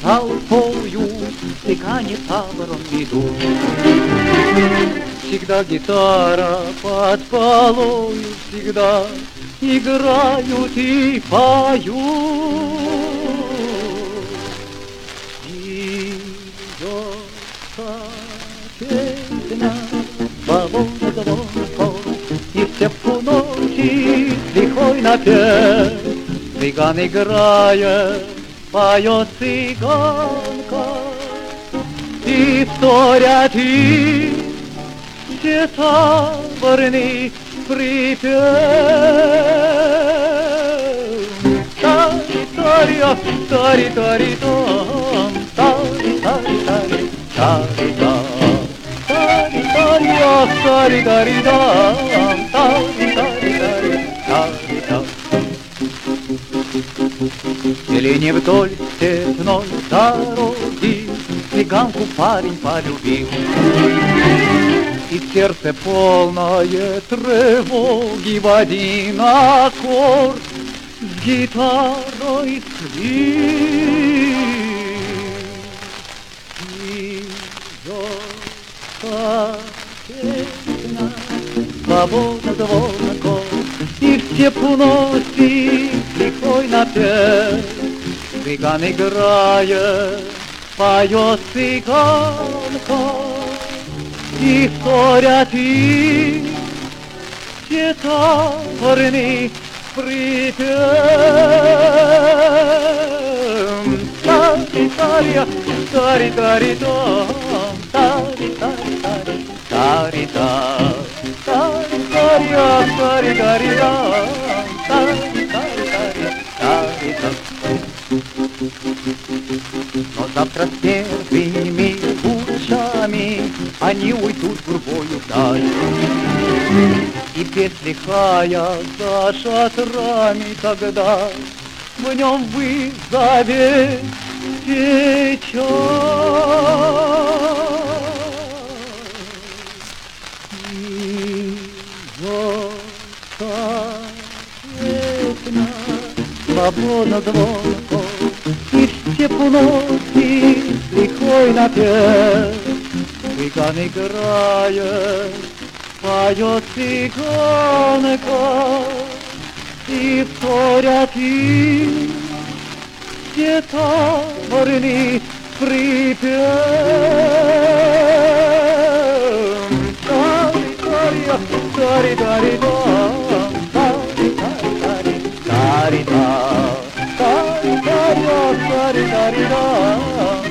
толпою цыгане табором идут. Всегда гитара под полою, всегда играют и поют. Идет песня, свобода звонко, и все в ночи лихой напев. Цыган играет, поет цыганка, и вторят и все таборный припев. Тари-тари-а, тари-тари-дам, тари-тари-тари, тари-дам. Тари-тари-а, тари-тари-дам, тари-тари-тари, тари-дам. Или не вдоль степной дороги цыганку парень полюбил, и сердце полное тревоги в один аккорд с гитарой слил. Идет песня, свобода звонко, и все уносит лихой напев. Цыган играет, поет цыганка, и вторят и все таборный припев. Тари-тари-а, тари-тари-дам, тари-тари-тари, тари-дам. Тари-тари-а, тари-тари-дам, тари-тари-тари, тари-дам. Но завтра с первыми лучами они уйдут гурьбою вдаль, и песнь лихая за шатрами тогда в нем вызовет печаль. Песня, свободно звонко, и все уносит лихой напев. Цыган играет, поет цыганка, и вторят и все таборный припев. Тари-тари-дам, тари-тари-тари, тари-дам, тари-тари-дам, тари-тари-дам.